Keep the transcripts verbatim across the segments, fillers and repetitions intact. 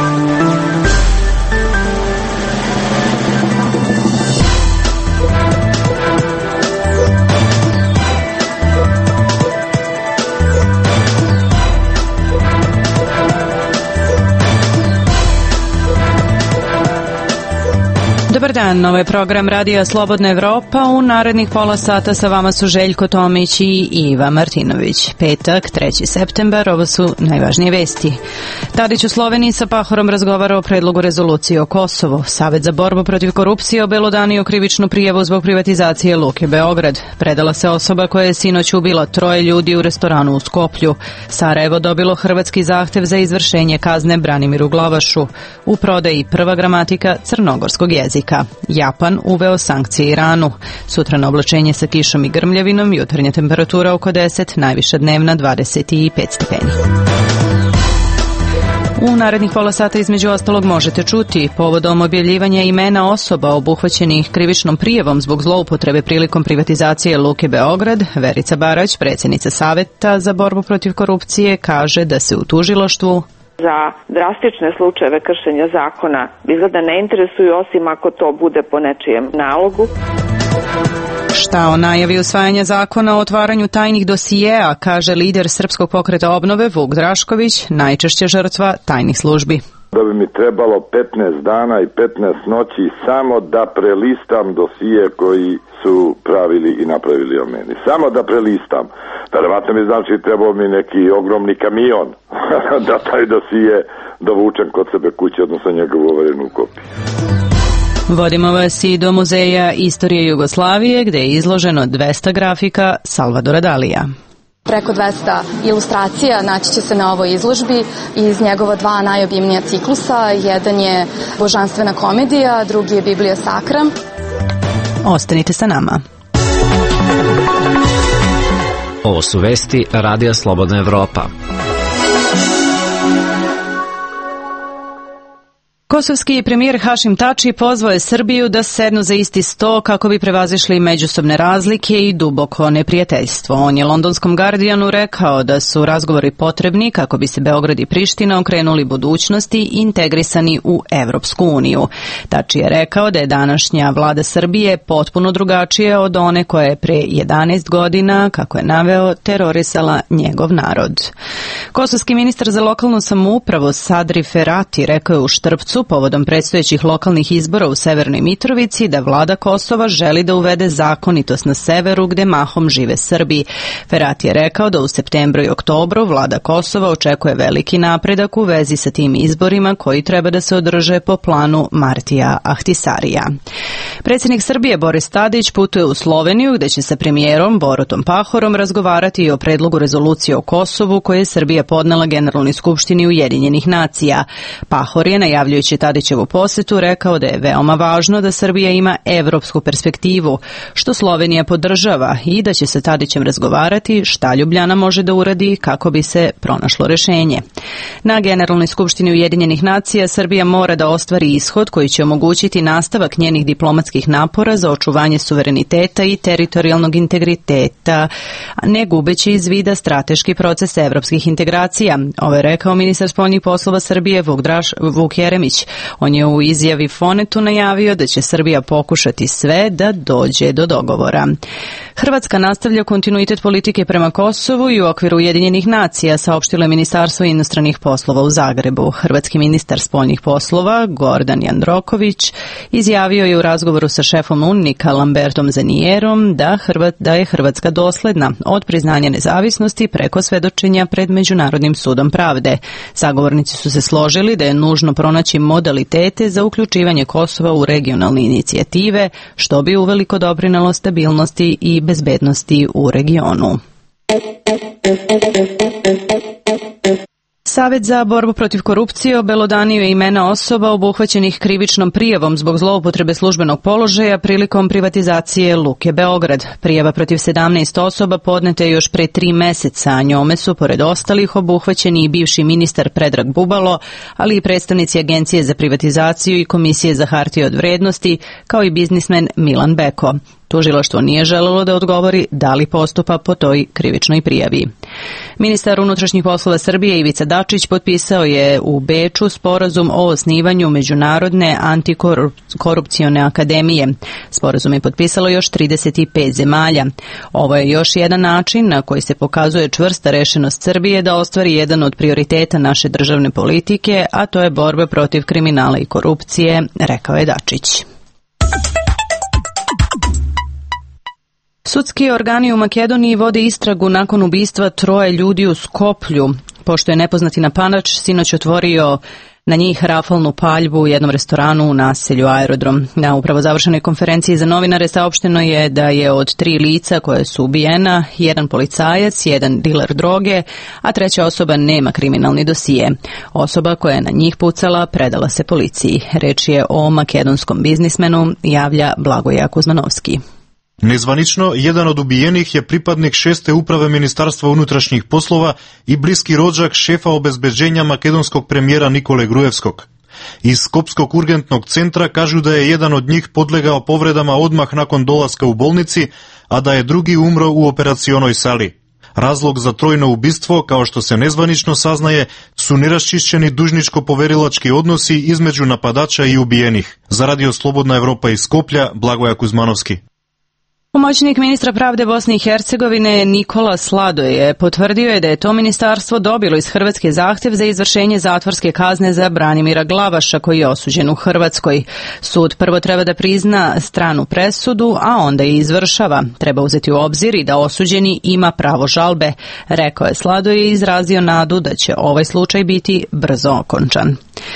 Dobar dan, ovo je program Radija Slobodna Evropa. U narednih pola sata sa vama su Željko Tomić i Iva Martinović. Petak, treći septembar, ovo su najvažnije vesti. Tadić u Sloveniji sa Pahorom razgovara o predlogu rezolucije o Kosovu. Savet za borbu protiv korupcije obelodanio krivičnu prijavu zbog privatizacije Luke Beograd. Predala se osoba koja je sinoć ubila troje ljudi u restoranu u Skoplju. Sarajevo dobilo hrvatski zahtev za izvršenje kazne Branimiru Glavašu. U prodaji prva gramatika crnogorskog jezika. Japan uveo sankcije Iranu. Sutra na oblačenje sa kišom i grmljavinom, jutarnja temperatura oko deset, najviša dnevna dvadeset pet stepeni. U narednih pola sata između ostalog možete čuti povodom objavljivanja imena osoba obuhvaćenih krivičnom prijavom zbog zloupotrebe prilikom privatizacije Luke Beograd. Verica Barać, predsjednica Saveta za borbu protiv korupcije, kaže da se u tužilaštvu za drastične slučajeve kršenja zakona izgleda ne interesuju, osim ako to bude po nečijem nalogu. Šta o najavi usvajanja zakona o otvaranju tajnih dosijeja, kaže lider Srpskog pokreta obnove Vuk Drašković, najčešće žrtva tajnih službi. Da bi mi trebalo petnaest dana i petnaest noći samo da prelistam dosije koji su pravili i napravili o meni. Samo da prelistam. Verovatno mi znači trebao mi neki ogromni kamion da taj dosije dovučem kod sebe kuće, odnosno njegovu overenu kopiju. Vodimo vas i do Muzeja istorije Jugoslavije, gde je izloženo dvesta grafika Salvadora Dalija. Preko dvesta ilustracija naći će se na ovoj izložbi iz njegova dva najobimnija ciklusa. Jedan je Božanstvena komedija, drugi je Biblija Sakra. Ostanite sa nama. Ovo su vesti Radija Slobodna Evropa. Kosovski premijer Hašim Tači pozvao je Srbiju da sednu za isti sto kako bi prevazišli međusobne razlike i duboko neprijateljstvo. On je londonskom Guardianu rekao da su razgovori potrebni kako bi se Beograd i Priština okrenuli budućnosti i integrisani u Evropsku uniju. Tači je rekao da je današnja vlada Srbije potpuno drugačija od one koja je pre jedanaest godina, kako je naveo, terorisala njegov narod. Kosovski ministar za lokalnu samoupravu Sadri Ferati rekao je u Štrpcu povodom predstojećih lokalnih izbora u Severnoj Mitrovici da vlada Kosova želi da uvede zakonitost na severu gde mahom žive Srbi. Ferati je rekao da u septembru i oktobru vlada Kosova očekuje veliki napredak u vezi sa tim izborima koji treba da se održe po planu Martija Ahtisarija. Predsjednik Srbije Boris Tadić putuje u Sloveniju gde će sa premijerom Borutom Pahorom razgovarati i o predlogu rezolucije o Kosovu koje je Srbija podnela Generalnoj skupštini Ujedinjenih nacija. Pahor je, najavljujući Tadićevu posetu, rekao da je veoma važno da Srbija ima evropsku perspektivu, što Slovenija podržava, i da će se Tadićem razgovarati šta Ljubljana može da uradi kako bi se pronašlo rešenje. Na Generalnoj skupštini Ujedinjenih nacija Srbija mora da ostvari ishod koji će omogućiti nastavak njenih diplomatskih napora za očuvanje suvereniteta i teritorijalnog integriteta, ne gubeći iz vida strateški proces evropskih integracija. Ovo je rekao ministar spoljnih poslova Srbije Vuk, Draš, Vuk Jeremić. On je u izjavi Fonetu najavio da će Srbija pokušati sve da dođe do dogovora. Hrvatska nastavlja kontinuitet politike prema Kosovu i u okviru Ujedinjenih nacija, saopštilo je Ministarstvo inostranih poslova u Zagrebu. Hrvatski ministar spoljnih poslova Gordan Jandroković izjavio je u razgovoru sa šefom UNMIK-a Lambertom Zanijerom da, Hrvat, da je Hrvatska dosledna od priznanja nezavisnosti preko svedočenja pred Međunarodnim sudom pravde. Sagovornici su se složili da je nužno pronaći modalitete za uključivanje Kosova u regionalne inicijative, što bi uveliko doprinelo stabilnosti i bezbednosti u regionu. Savet za borbu protiv korupcije obelodanio je imena osoba obuhvaćenih krivičnom prijavom zbog zloupotrebe službenog položaja prilikom privatizacije Luke Beograd. Prijava protiv sedamnaest osoba podneta je još pre tri meseca, a njome su, pored ostalih, obuhvaćeni i bivši ministar Predrag Bubalo, ali i predstavnici Agencije za privatizaciju i Komisije za hartije od vrednosti, kao i biznismen Milan Beko. Tužilaštvo nije želelo da odgovori da li postupa po toj krivičnoj prijavi. Ministar unutrašnjih poslova Srbije Ivica Dačić potpisao je u Beču sporazum o osnivanju Međunarodne antikorupcione akademije. Sporazum je potpisalo još trideset pet zemalja. Ovo je još jedan način na koji se pokazuje čvrsta rešenost Srbije da ostvari jedan od prioriteta naše državne politike, a to je borba protiv kriminala i korupcije, rekao je Dačić. Sudski organi u Makedoniji vode istragu nakon ubistva troje ljudi u Skoplju, pošto je nepoznati napadač sinoć otvorio na njih rafalnu paljbu u jednom restoranu u naselju Aerodrom. Na upravo završenoj konferenciji za novinare saopšteno je da je od tri lica koje su ubijena, jedan policajac, jedan diler droge, a treća osoba nema kriminalni dosije. Osoba koja je na njih pucala predala se policiji. Reč je o makedonskom biznismenu, javlja Blagoje Kuzmanovski. Nezvanično, jedan od ubijenih je pripadnik šeste uprave Ministarstva unutrašnjih poslova i bliski rođak šefa obezbeđenja makedonskog premijera Nikole Grujevskog. Iz Skopskog urgentnog centra kažu da je jedan od njih podlegao povredama odmah nakon dolaska u bolnici, a da je drugi umro u operacionoj sali. Razlog za trojno ubistvo, kao što se nezvanično saznaje, su neraščišćeni dužničko-poverilački odnosi između napadača i ubijenih. Za Radio Slobodna Evropa iz Skoplja, Blagoje Kuzmanovski. Pomoćnik ministra pravde Bosne i Hercegovine Nikola Sladoje potvrdio je da je to ministarstvo dobilo iz Hrvatske zahtev za izvršenje zatvorske kazne za Branimira Glavaša, koji je osuđen u Hrvatskoj. Sud prvo treba da prizna stranu presudu, a onda je izvršava. Treba uzeti u obzir i da osuđeni ima pravo žalbe, rekao je Sladoje i izrazio nadu da će ovaj slučaj biti brzo okončan.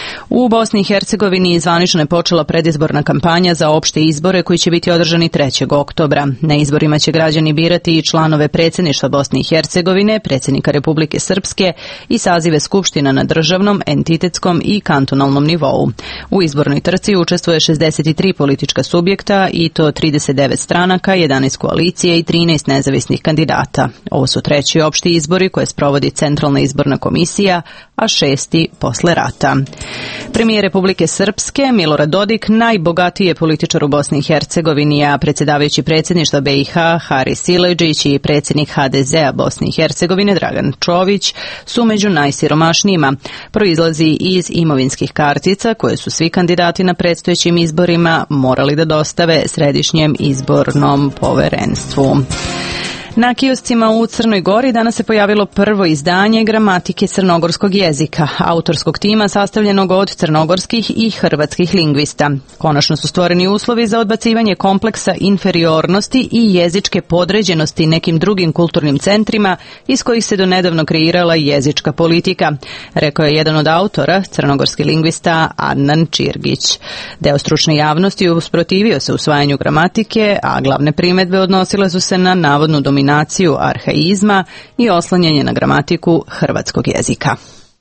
U Bosni i Hercegovini zvanično je počela predizborna kampanja za opšte izbore koji će biti održani trećeg oktobra. Na izborima će građani birati i članove predsjedništva Bosne i Hercegovine, predsjednika Republike Srpske i sazive skupština na državnom, entitetskom i kantonalnom nivou. U izbornoj trci učestvuje šezdeset tri politička subjekta i to trideset devet stranaka, jedanaest koalicije i trinaest nezavisnih kandidata. Ovo su treći opšti izbori koje sprovodi Centralna izborna komisija, a šesti posle rata. Premijer Republike Srpske Milorad Dodik, najbogatiji je političar u Bosni i Hercegovini, a predsjedavajući predsjedništva B i H Haris Siledžić i predsjednik H D Z-a Bosne i Hercegovine Dragan Čović su među najsiromašnijima. Proizlazi iz imovinskih kartica koje su svi kandidati na predstojećim izborima morali da dostave Središnjem izbornom poverenstvu. Na kioscima u Crnoj Gori danas se pojavilo prvo izdanje gramatike crnogorskog jezika, autorskog tima sastavljenog od crnogorskih i hrvatskih lingvista. Konačno su stvoreni uslovi za odbacivanje kompleksa inferiornosti i jezičke podređenosti nekim drugim kulturnim centrima iz kojih se do nedavno kreirala jezička politika, rekao je jedan od autora, crnogorski lingvista Adnan Čirgić. Deo stručne javnosti usprotivio se usvajanju gramatike, a glavne primedbe odnosile su se na navodnu dominaciju dominaciju arhaizma i oslanjanje na gramatiku hrvatskog jezika.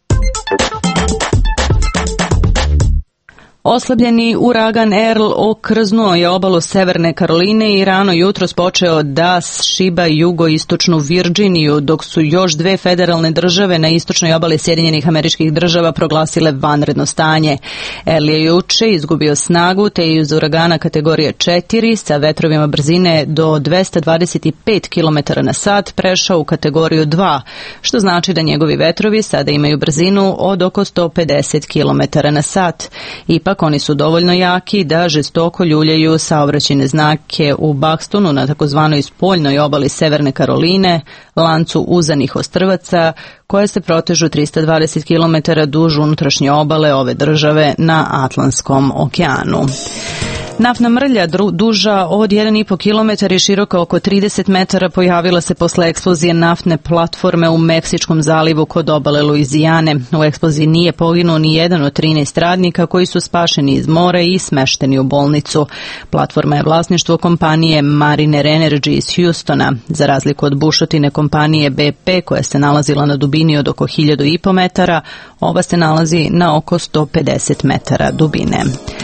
Oslabljeni uragan Earl okrznuo je obalu Severne Karoline i rano jutros počeo da šiba jugoistočnu Virginiju, dok su još dve federalne države na istočnoj obali Sjedinjenih Američkih Država proglasile vanredno stanje. Earl je juče izgubio snagu te je iz uragana kategorije četiri sa vetrovima brzine do dvesta dvadeset pet kilometara na sat prešao u kategoriju dva, što znači da njegovi vetrovi sada imaju brzinu od oko sto pedeset kilometara na sat. Ipak oni su dovoljno jaki da žestoko ljuljaju saobraćajne znake u Buxtonu na takozvanoj spoljnoj obali Severne Karoline, lancu uzanih ostrvaca koje se protežu trista dvadeset kilometara duž unutrašnje obale ove države na Atlantskom okeanu. Naftna mrlja duža od jedan i po kilometar i široka oko trideset metara pojavila se posle eksplozije naftne platforme u Meksičkom zalivu kod obale Luizijane. U eksploziji nije poginuo ni jedan od trinaest radnika koji su spašeni iz mora i smešteni u bolnicu. Platforma je vlasništvo kompanije Mariner Energy iz Houstona. Za razliku od bušotine kompanije B P koja se nalazila na dubini od oko hiljadu i po metara, ova se nalazi na oko sto pedeset metara dubine.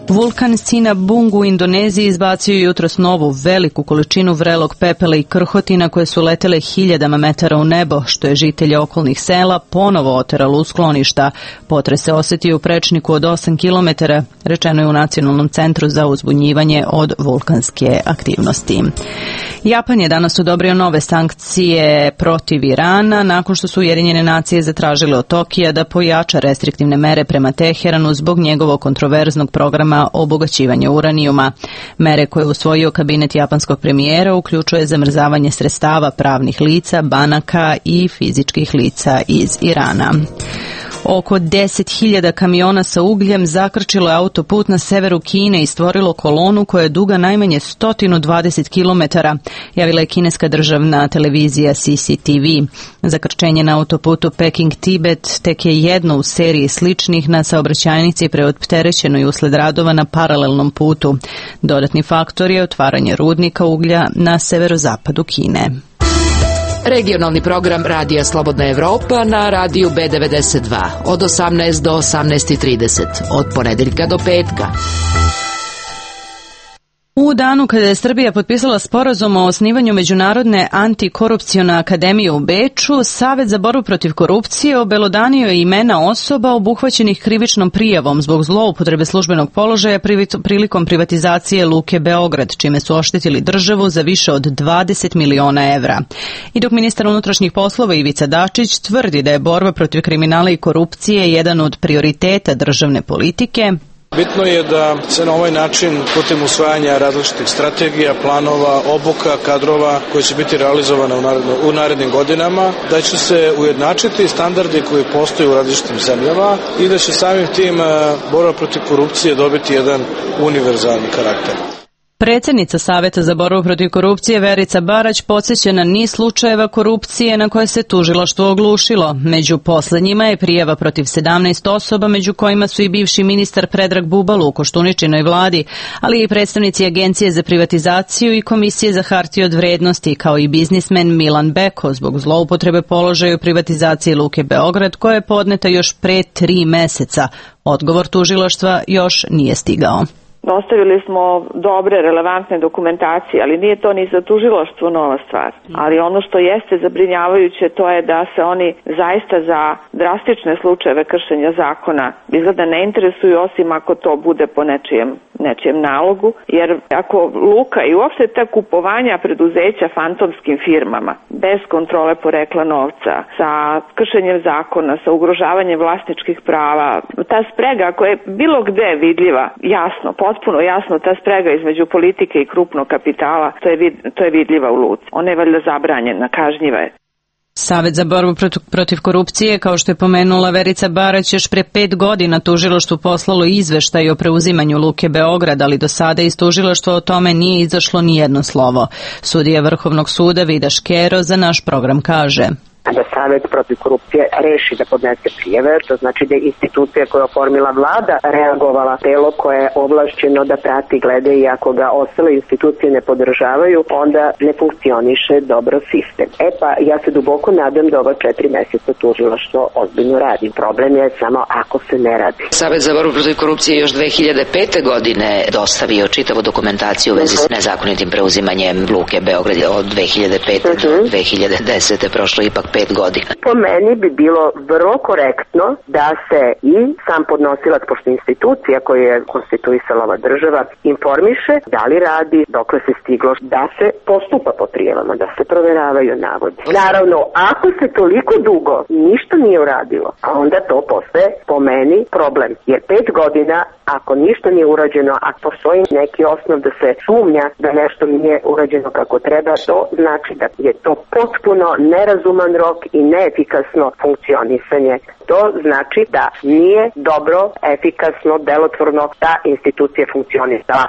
Vulkan Sinabung u Indoneziji izbacio jutros novu veliku količinu vrelog pepela i krhotina koje su letele hiljadama metara u nebo, što je žitelje okolnih sela ponovo oteralo u skloništa. Potres se osjetio u prečniku od osam kilometara, rečeno je u Nacionalnom centru za uzbunjivanje od vulkanske aktivnosti. Japan je danas odobrio nove sankcije protiv Irana nakon što su Ujedinjene nacije zatražile od Tokija da pojača restriktivne mere prema Teheranu zbog njegovog kontroverznog programa obogaćivanja uranijuma. Mere koje je usvojio kabinet japanskog premijera uključuje zamrzavanje sredstava pravnih lica, banaka i fizičkih lica iz Irana. Oko deset hiljada kamiona sa ugljem zakrčilo je autoput na severu Kine i stvorilo kolonu koja je duga najmanje sto dvadeset kilometara, javila je kineska državna televizija C C T V. Zakrčenje na autoputu Peking-Tibet tek je jedno u seriji sličnih na saobraćajnici preopterećenoj usled radova na paralelnom putu. Dodatni faktor je otvaranje rudnika uglja na severozapadu Kine. Regionalni program Radija Slobodna Evropa na radiju B devedeset dva od osamnaest do osamnaest trideset, od ponedeljka do petka. U danu kada je Srbija potpisala sporazum o osnivanju Međunarodne antikorupcione akademije u Beču, Savet za borbu protiv korupcije obelodanio je imena osoba obuhvaćenih krivičnom prijavom zbog zloupotrebe službenog položaja prilikom privatizacije Luke Beograd, čime su oštetili državu za više od dvadeset miliona evra. I dok ministar unutrašnjih poslova Ivica Dačić tvrdi da je borba protiv kriminala i korupcije jedan od prioriteta državne politike, bitno je da se na ovaj način putem usvajanja različitih strategija, planova, obuka, kadrova koji će biti realizovane u, naredno, u narednim godinama, da će se ujednačiti standardi koji postoje u različitim zemljama i da će samim tim borba protiv korupcije dobiti jedan univerzalni karakter. Predsjednica Saveta za borbu protiv korupcije Verica Barać podsjeća na niz slučajeva korupcije na koje se tužilaštvo oglušilo. Među poslednjima je prijava protiv sedamnaest osoba, među kojima su i bivši ministar Predrag Bubalo u Koštuničinoj vladi, ali i predstavnici Agencije za privatizaciju i Komisije za hartije od vrednosti, kao i biznismen Milan Beko zbog zloupotrebe položaja u privatizaciji Luke Beograd, koja je podneta još pre tri meseca. Odgovor tužilaštva još nije stigao. Ostavili smo dobre, relevantne dokumentacije, ali nije to ni za tužilaštvo nova stvar. Ali ono što jeste zabrinjavajuće, to je da se oni zaista za drastične slučajeve kršenja zakona izgleda ne interesuju, osim ako to bude po nečijem, nečijem nalogu, jer ako Luka i uopšte ta kupovanja preduzeća fantomskim firmama, bez kontrole porekla novca, sa kršenjem zakona, sa ugrožavanjem vlasničkih prava, ta sprega koja je bilo gde vidljiva, jasno, potpuno jasno, ta sprega između politike i krupnog kapitala, to je, vid, to je vidljiva u Luci. Ona je valjda zabranjena, kažnjiva je. Savet za borbu protiv korupcije, kao što je pomenula Verica Barać, još pre pet godina tužilaštvu poslalo izveštaj o preuzimanju Luke Beograd, ali do sada iz tužilaštva o tome nije izašlo ni jedno slovo. Sudija Vrhovnog suda Vida Škero za naš program kaže: da Savet protiv korupcije reši da podnese prijeve, to znači da je institucija koja je oformila vlada reagovala, telo koje je ovlašćeno da prati, gleda, i ako ga ostale institucije ne podržavaju, onda ne funkcioniše dobro sistem. E pa, ja se duboko nadam da ova četiri meseca tužilaštvo ozbiljno radi. Problem je samo ako se ne radi. Savet za borbu protiv korupcije još dve hiljade pete. godine dostavio čitavu dokumentaciju u vezi s nezakonitim preuzimanjem Luke Beograd od dve hiljade pete. do dve hiljade desete. prošlo ipak pet godina. Po meni bi bilo vrlo korektno da se i sam podnosilac, pošto institucija koju je konstituisala ova država, informiše da li radi, dokle se stiglo, da se postupa po prijavama, da se proveravaju navodi. Naravno, ako se toliko dugo ništa nije uradilo, a onda to postaje po meni problem. Jer pet godina, ako ništa nije urađeno, a postoji neki osnov da se sumnja da nešto nije urađeno kako treba, to znači da je to potpuno nerazuman rok i neefikasno funkcionisanje. To znači da nije dobro, efikasno, delotvorno ta institucija funkcionisala.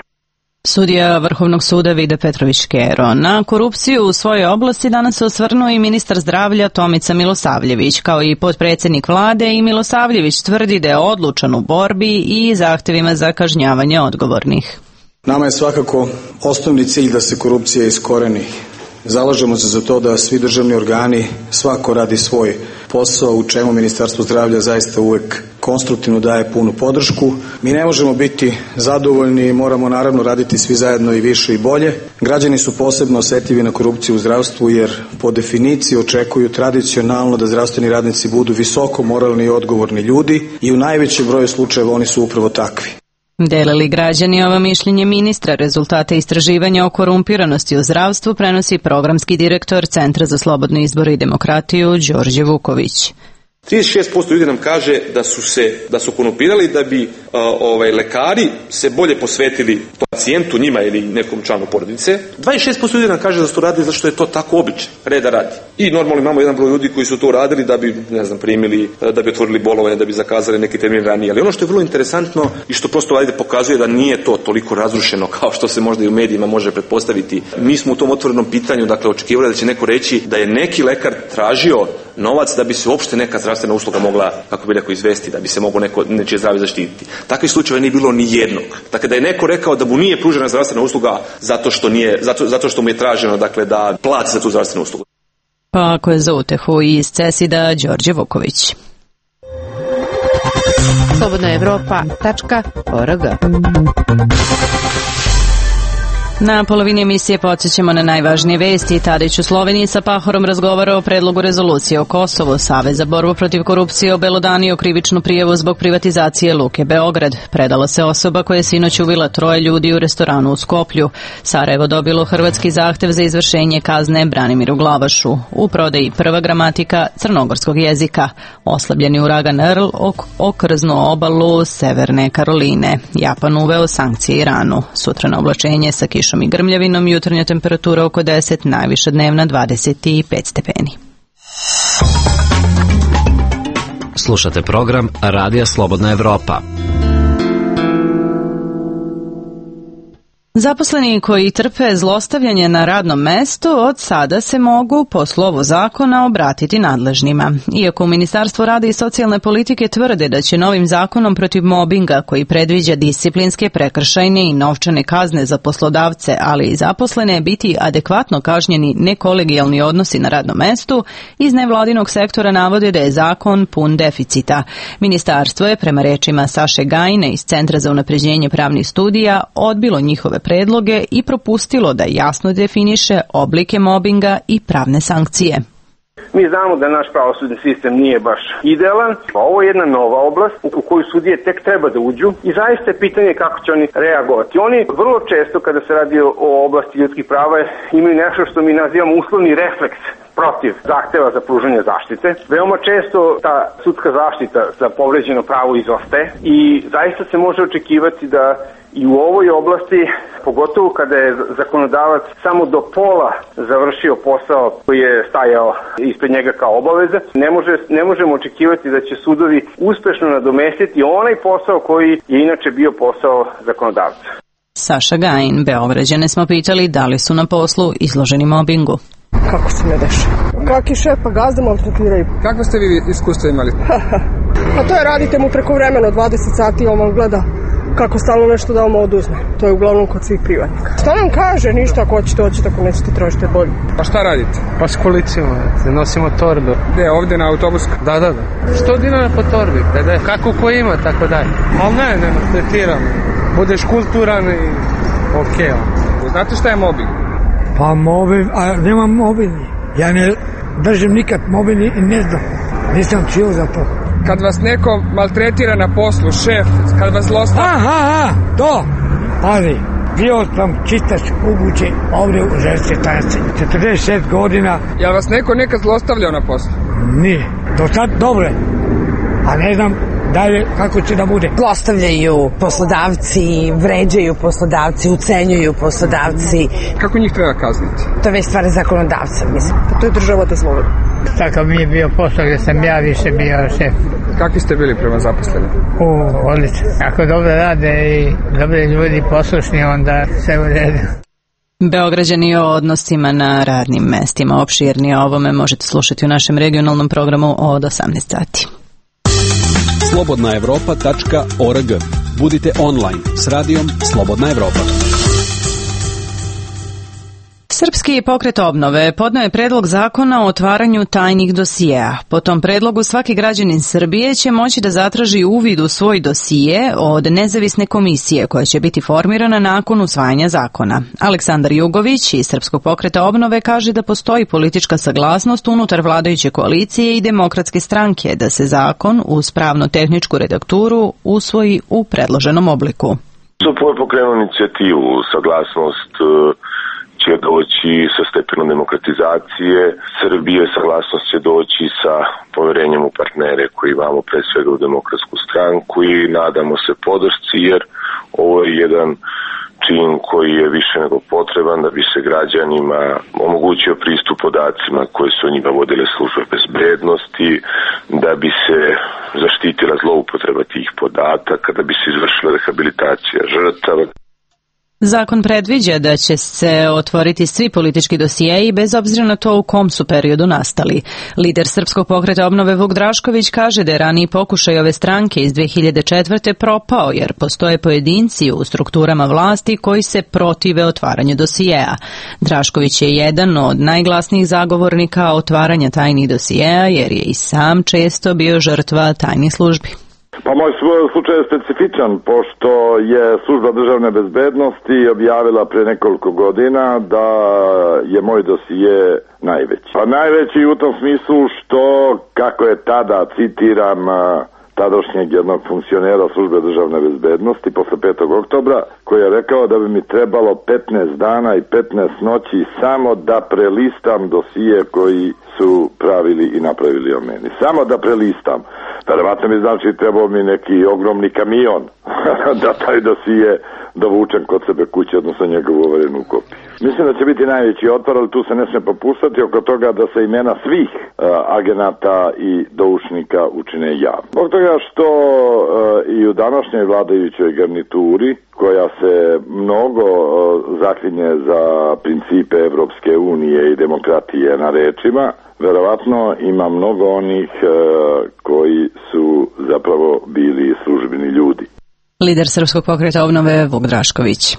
Sudija Vrhovnog suda Vida Petrović Škero. Na korupciju u svojoj oblasti danas se osvrnuo i ministar zdravlja Tomica Milosavljević, kao i potpredsjednik vlade, i Milosavljević tvrdi da je odlučan u borbi i zahtevima za kažnjavanje odgovornih. Nama je svakako osnovni cilj da se korupcija iskoreni. Zalažemo se za to da svi državni organi, svako radi svoj posao, u čemu Ministarstvo zdravlja zaista uvek konstruktivno daje punu podršku. Mi ne možemo biti zadovoljni i moramo naravno raditi svi zajedno i više i bolje. Građani su posebno osetljivi na korupciju u zdravstvu jer po definiciji očekuju tradicionalno da zdravstveni radnici budu visoko moralni i odgovorni ljudi i u najvećem broju slučajeva oni su upravo takvi. Dele li građani ovo mišljenje ministra? Rezultate istraživanja o korumpiranosti u zdravstvu prenosi programski direktor Centra za slobodne izbore i demokratiju Đorđe Vuković. trideset šest posto ljudi nam kaže da su se da su korumpirali da bi uh, ovaj lekari se bolje posvetili pacijentu, njima ili nekom članu porodice. dvadeset šest posto ljudi nam kaže da su to radili zato što je to tako običaj, reda radi. I normalno imamo jedan broj ljudi koji su to radili da bi, ne znam, primili, da bi otvorili bolovanje, da bi zakazali neki termin ranije. Ali ono što je vrlo interesantno i što prosto ajde pokazuje da nije to toliko razrušeno kao što se možda i u medijima može pretpostaviti. Mi smo u tom otvorenom pitanju, dakle, očekivali da će neko reći da je neki lekar tražio novac da bi se uopšte neka zdravstvena usluga mogla, kako bi rekao, izvesti, da bi se moglo neko nečije zdravlje zaštititi. Takvih slučajeva nije bilo ni jednog. Dakle, da je neko rekao da mu nije pružena zdravstvena usluga zato što nije, zato, zato što mu je traženo, dakle, da plati za tu zdravstvenu uslugu. Pa ako je za utehu iz Cesida, Đorđe Vuković. slobodna evropa tačka org. Na polovini emisije podsjećamo na najvažnije vesti. Tadić u Sloveniji sa Pahorom razgovara o predlogu rezolucije o Kosovu. Savez za borbu protiv korupcije obelodanio krivičnu prijavu zbog privatizacije Luke Beograd. Predala se osoba koja je sinoć uvila troje ljudi u restoranu u Skoplju. Sarajevo dobilo hrvatski zahtev za izvršenje kazne Branimiru Glavašu. U prodaji prva gramatika crnogorskog jezika. Oslabljeni uragan Earl ok okrznuo obalu Severne Karoline. Japan uveo sankcije Iranu. Sutra na oblačenje sa kišom i grmljavinom, jutarnja temperatura oko deset, najviša dnevna dvadeset pet stepeni. Slušate program Radija Slobodna Evropa. Zaposleni koji trpe zlostavljanje na radnom mestu od sada se mogu po slovu zakona obratiti nadležnima. Iako u Ministarstvu rada i socijalne politike tvrde da će novim zakonom protiv mobinga koji predviđa disciplinske, prekršajne i novčane kazne za poslodavce, ali i zaposlene, biti adekvatno kažnjeni nekolegijalni odnosi na radnom mestu, iz nevladinog sektora navode da je zakon pun deficita. Ministarstvo je, prema rečima Saše Gajine iz Centra za unapređenje pravnih studija, odbilo njihove predloge i propustilo da jasno definiše oblike mobinga i pravne sankcije. Mi znamo da naš pravosudni sistem nije baš idealan, a ovo je jedna nova oblast u koju sudije tek treba da uđu i zaista je pitanje kako će oni reagovati. Oni vrlo često kada se radi o oblasti ljudskih prava imaju nešto što mi nazivamo uslovni refleks protiv zahteva za pružanje zaštite. Veoma često ta sudska zaštita za povređeno pravo izostaje i zaista se može očekivati da i u ovoj oblasti, pogotovo kada je zakonodavac samo do pola završio posao koji je stajao ispred njega kao obaveza, ne, može, ne možemo očekivati da će sudovi uspešno nadomestiti onaj posao koji je inače bio posao zakonodavca. Saša Gajin, Beograđane smo pitali da li su na poslu izloženi mobingu. Kako se ne dešava? Kaki šef, pa gazda maltretiraju. Kako ste vi iskustvo imali? Pa to je, radite mu preko vremena dvadeset sati, on vam gleda kako stalno nešto da vam oduzme. To je uglavnom kod svih privatnika. Šta nam kaže? Ništa, ako hoćete, hoćete, ako nećete, tražite bolje. Pa šta radite? Pa s kolicima, nosimo torbe. Gde, ovdje na autobusku? Da, da, da. sto dinara po torbi, pedeset. Kako ko ima, tako dalje. Ali ne, ne, maltretiram. Budeš kulturan i okej. Okay. Znate šta je mobbing? Pa mobbing, a nemam mobbing. Ja ne držim nikad mobbing i ne znam. Nisam čio za to. Kad vas neko maltretira na poslu, šef, kad vas zlostavlja... Aha, aha, to! Ali, bio sam čistač obuće ovdje u železničkoj stanici. četrdeset šest godina. Jel vas neko nekad zlostavljao na poslu? Nije. Do sad dobre. A ne znam dalje kako će da bude. Zlostavljaju poslodavci, vređaju poslodavci, ucenjuju poslodavci. Kako njih treba kazniti? To je već stvar zakonodavca, mislim. To je država dozvolila. Takav mi je bio posao gdje sam ja više bio šef. Kakvi ste bili prema zaposlenim? U, odlično. Ako dobro rade i dobri ljudi poslušni, onda sve u redu. Beograđani o odnosima na radnim mestima. Opširnije o ovome možete slušati u našem regionalnom programu od osamnaest sati. slobodna evropa tačka org. Budite online s radijom Slobodna Evropa. Srpski pokret obnove podneo je predlog zakona o otvaranju tajnih dosijeja. Po tom predlogu svaki građanin Srbije će moći da zatraži uvid u svoj dosije od nezavisne komisije koja će biti formirana nakon usvajanja zakona. Aleksandar Jugović iz Srpskog pokreta obnove kaže da postoji politička saglasnost unutar vladajuće koalicije i Demokratske stranke da se zakon uz pravno-tehničku redakturu usvoji u predloženom obliku. Su pokrenuo inicijativu, saglasnost će doći sa stepenom demokratizacije Srbije, saglasnost će doći sa poverenjem u partnere koji imamo pre svega u Demokratsku stranku i nadamo se podršci jer ovo je jedan čin koji je više nego potreban da bi se građanima omogućio pristup podacima koje su o njima vodile službe bezbednosti, da bi se zaštitila zloupotreba tih podataka, da bi se izvršila rehabilitacija žrtava. Zakon predviđa da će se otvoriti svi politički dosijeji bez obzira na to u kom su periodu nastali. Lider Srpskog pokreta obnove Vuk Drašković kaže da je raniji pokušaj ove stranke iz dve hiljade četvrte propao jer postoje pojedinci u strukturama vlasti koji se protive otvaranju dosijeja. Drašković je jedan od najglasnijih zagovornika otvaranja tajnih dosijeja jer je i sam često bio žrtva tajnih službi. Pa moj slučaj je specifičan, pošto je služba državne bezbednosti objavila pre nekoliko godina da je moj dosije najveći. Pa najveći u tom smislu što, kako je tada, citiram, tadašnjeg jednog funkcionera službe državne bezbednosti posle petog oktobra, koji je rekao da bi mi trebalo petnaest dana i petnaest noći samo da prelistam dosije koji su pravili i napravili o meni. Samo da prelistam. Verovatno mi znači trebao mi neki ogromni kamion da taj dosije dovučem kod sebe kuće, odnosno njegovu overenu kopiju. Mislim da će biti najveći otpor, ali tu se ne sme popustati oko toga da se imena svih uh, agenata i doušnika učine javno. Zbog toga što uh, i u današnjoj vladajućoj garnituri, koja se mnogo uh, zaklinje za principe Evropske unije i demokratije na rečima, verovatno ima mnogo onih uh, koji su zapravo bili službeni ljudi. Lider Srpskog pokreta obnove Vuk Drašković.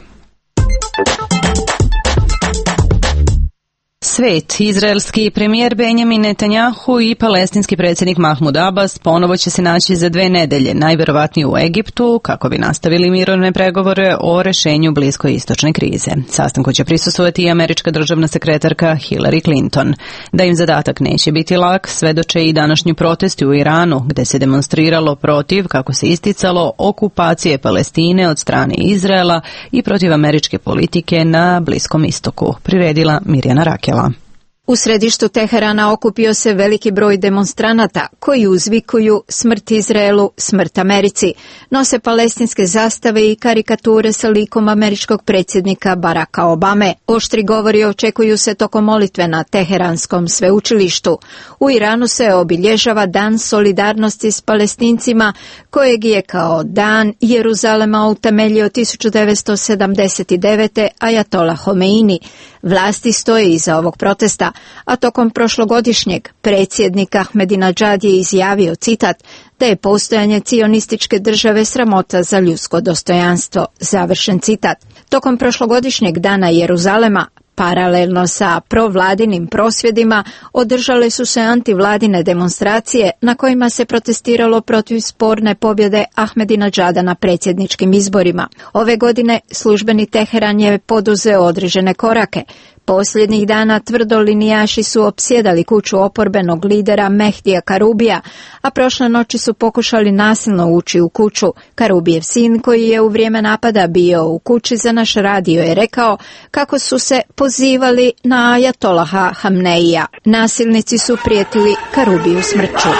Svet, izraelski premijer Benjamin Netanjahu i palestinski predsjednik Mahmud Abbas ponovo će se naći za dve nedelje, najverovatnije u Egiptu, kako bi nastavili mirovne pregovore o rešenju bliskoistočne krize. Sastanku će prisustvovati i američka državna sekretarka Hillary Clinton. Da im zadatak neće biti lak, svedoče i današnji protesti u Iranu, gde se demonstriralo protiv, kako se isticalo, okupacije Palestine od strane Izraela i protiv američke politike na Bliskom istoku. Priredila Mirjana Rakela. U središtu Teherana okupio se veliki broj demonstranata koji uzvikuju smrt Izraelu, smrt Americi. Nose palestinske zastave i karikature sa likom američkog predsjednika Baracka Obame. Oštri govori očekuju se tokom molitve na Teheranskom sveučilištu. U Iranu se obilježava Dan solidarnosti s Palestincima, kojeg je kao Dan Jeruzalema utemeljio tisuću devetsto sedamdeset devete. Ajatola Homeini. Vlasti stoje iza ovog protesta, a tokom prošlogodišnjeg predsjednik Ahmadinejad je izjavio, citat, da je postojanje cionističke države sramota za ljudsko dostojanstvo, završen citat. Tokom prošlogodišnjeg Dana Jeruzalema, paralelno sa provladinim prosvjedima, održale su se antivladine demonstracije na kojima se protestiralo protiv sporne pobjede Ahmadinejada na predsjedničkim izborima. Ove godine službeni Teheran je poduzeo određene korake. Posljednjih dana tvrdolinijaši su opsjedali kuću oporbenog lidera Mehdija Karubija, a prošle noći su pokušali nasilno ući u kuću. Karubijev sin, koji je u vrijeme napada bio u kući, za naš radio je rekao kako su se pozivali na ajatolaha Hamneija. Nasilnici su prijetili Karubiju smrću.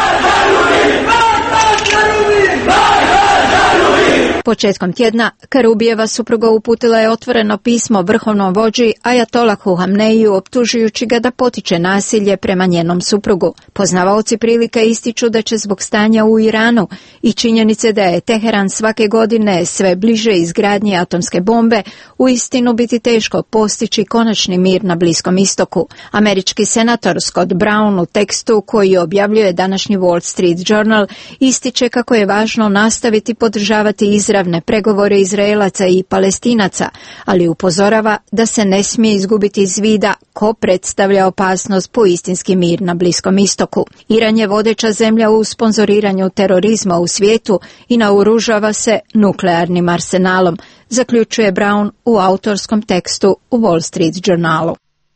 Početkom tjedna Karubijeva supruga uputila je otvoreno pismo vrhovnom vođi ajatolahu Hamneiju optužujući ga da potiče nasilje prema njenom suprugu. Poznavaoci prilika ističu da će zbog stanja u Iranu i činjenice da je Teheran svake godine sve bliže izgradnji atomske bombe uistinu biti teško postići konačni mir na Bliskom istoku. Američki senator Scott Brown u tekstu koji objavljuje današnji Wall Street Journal ističe kako je važno nastaviti podržavati Izrael izravne pregovore Izraelaca i Palestinaca, ali upozorava da se ne smije izgubiti iz vida ko predstavlja opasnost po istinski mir na Bliskom istoku. Iran je vodeća zemlja u sponzoriranju terorizma u svijetu i naoružava se nuklearnim arsenalom, zaključuje Brown u autorskom tekstu u Wall Street Journalu.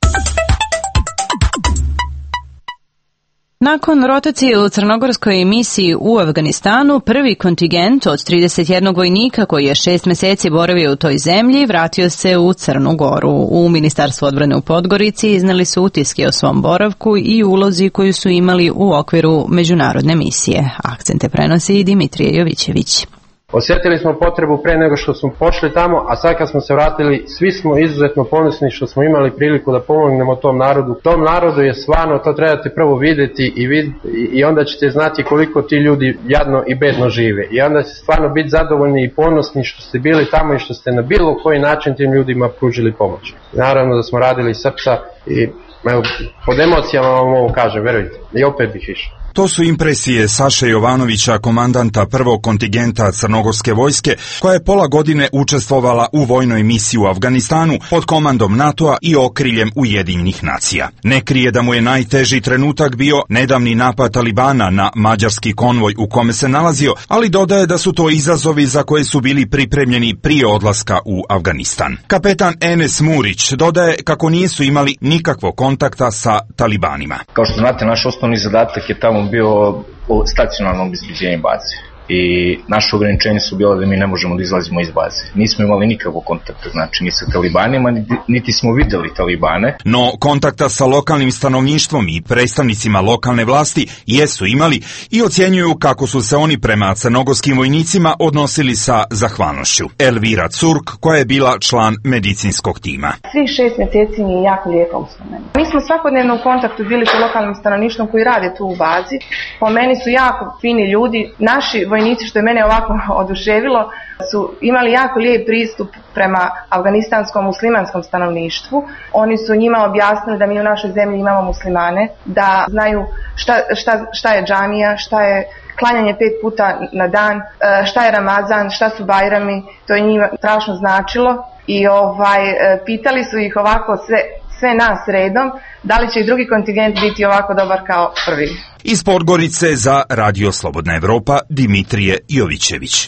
Nakon rotacije u crnogorskoj misiji u Afganistanu, prvi kontingent od trideset jedan vojnika koji je šest meseci boravio u toj zemlji vratio se u Crnu Goru. U Ministarstvu odbrane u Podgorici izneli su utiske o svom boravku i ulozi koju su imali u okviru međunarodne misije. Akcente prenosi Dimitrije Jovićević. Osjetili smo potrebu pre nego što smo pošli tamo, a sad kad smo se vratili, svi smo izuzetno ponosni što smo imali priliku da pomognemo tom narodu. Tom narodu je stvarno, to trebate prvo vidjeti i, vid, i onda ćete znati koliko ti ljudi jadno i bedno žive. I onda ćete stvarno biti zadovoljni i ponosni što ste bili tamo i što ste na bilo koji način tim ljudima pružili pomoć. Naravno da smo radili srca i evo, pod emocijama vam ovo kažem, verujte, i opet bih išao. To su impresije Saše Jovanovića, komandanta prvog kontingenta crnogorske vojske, koja je pola godine učestvovala u vojnoj misiji u Afganistanu pod komandom NATO-a i okriljem Ujedinjenih nacija. Ne krije da mu je najteži trenutak bio nedavni napad Talibana na mađarski konvoj u kome se nalazio, ali dodaje da su to izazovi za koje su bili pripremljeni prije odlaska u Afganistan. Kapetan Enes Murić dodaje kako nisu imali nikakvog kontakta sa Talibanima. Kao što znate, naš osnovni zadatak je tamo bio o stacionarnom obezbeđenju baze i naše ograničenje su bila da mi ne možemo da izlazimo iz baze. Nismo imali nikakvog kontakta, znači ni sa Talibanima, niti smo videli Talibane. No kontakta sa lokalnim stanovništvom i predstavnicima lokalne vlasti jesu imali i ocjenjuju kako su se oni prema crnogorskim vojnicima odnosili sa zahvalnošću. Elvira Curk, koja je bila član medicinskog tima. Svih šest mjeseci mi je jako lijepo uspomenu. Mi smo svakodnevno u kontaktu bili sa lokalnim stanovništvom koji rade tu u bazi. Po meni su jako fini ljudi. Naši vojnici, što je mene ovako oduševilo, su imali jako lijep pristup prema afganistanskom muslimanskom stanovništvu. Oni su njima objasnili da mi u našoj zemlji imamo muslimane, da znaju šta, šta, šta je džamija, šta je klanjanje pet puta na dan, šta je Ramazan, šta su Bajrami, to je njima strašno značilo i ovaj, pitali su ih ovako sve, sve nas redom, da li će i drugi kontingent biti ovako dobar kao prvi. Iz Podgorice za Radio Slobodna Evropa, Dimitrije Jovićević.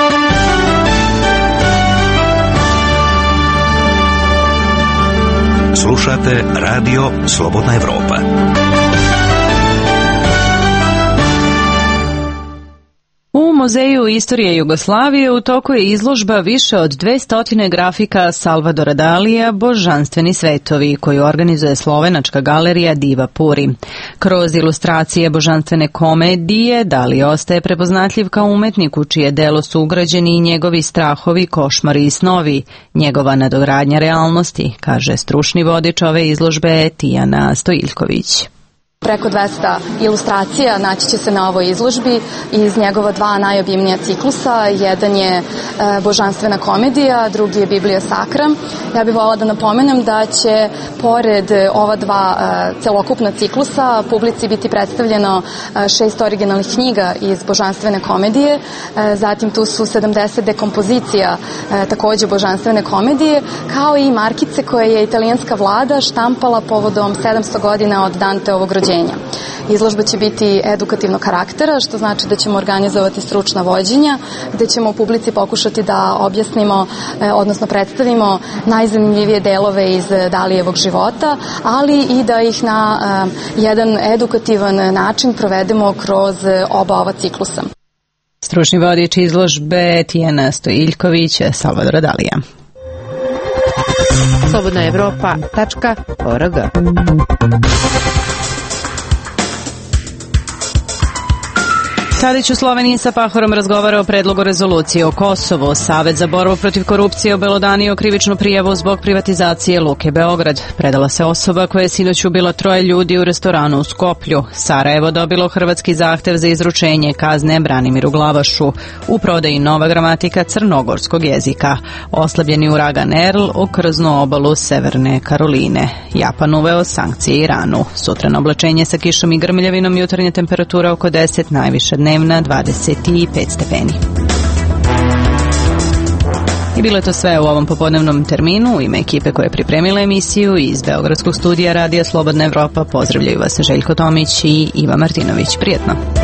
Slušate Radio Slobodna Evropa. U Muzeju istorije Jugoslavije u toku je izložba više od dvesta grafika Salvadora Dalija Božanstveni svetovi, koju organizuje slovenačka galerija Diva Puri. Kroz ilustracije Božanstvene komedije Dali ostaje prepoznatljiv kao umetnik u čije delo su ugrađeni i njegovi strahovi, košmari i snovi, njegova nadogradnja realnosti, kaže stručni vodič ove izložbe Tijana Stojiljković. Preko dvesta ilustracija naći će se na ovoj izložbi iz njegova dva najobimnija ciklusa. Jedan je e, Božanstvena komedija, drugi je Biblija Sakra. Ja bih voljela da napomenem da će pored ova dva e, celokupna ciklusa publici biti predstavljeno e, šest originalnih knjiga iz Božanstvene komedije. E, zatim tu su sedamdeset dekompozicija e, takođe Božanstvene komedije, kao i markice koje je italijanska vlada štampala povodom sedamsto godina od Danteovog rođenja. Izložba će biti edukativnog karaktera, što znači da ćemo organizovati stručna vođenja, gde ćemo u publici pokušati da objasnimo, odnosno predstavimo najzanimljivije delove iz Dalijevog života, ali i da ih na jedan edukativan način provedemo kroz oba ova ciklusa. Stručni vodič izložbe Tijana Stojiljković, Salvadora Dalija. slobodna evropa tačka org. Tadić u Sloveniji sa Pahorom razgovara o predlogu rezolucije o Kosovu. Savet za borbu protiv korupcije obelodanio krivičnu prijavu zbog privatizacije Luke Beograd. Predala se osoba koja je sinoć ubila troje ljudi u restoranu u Skoplju. Sarajevo dobilo hrvatski zahtev za izručenje kazne Branimiru Glavašu. U prodaji nova gramatika crnogorskog jezika. Oslabljeni uragan Erl u krznu obalu Severne Karoline. Japan uveo sankcije Iranu. Sutra na oblačenje sa kišom i grmljavinom, jutarnja temperatura oko deset, najviše dnevna dvadeset pet stepeni. I bilo je to sve u ovom popodnevnom terminu. U ime ekipe koja je pripremila emisiju iz Beogradskog studija Radija Slobodna Evropa pozdravljaju vas Željko Tomić i Iva Martinović. Prijetno.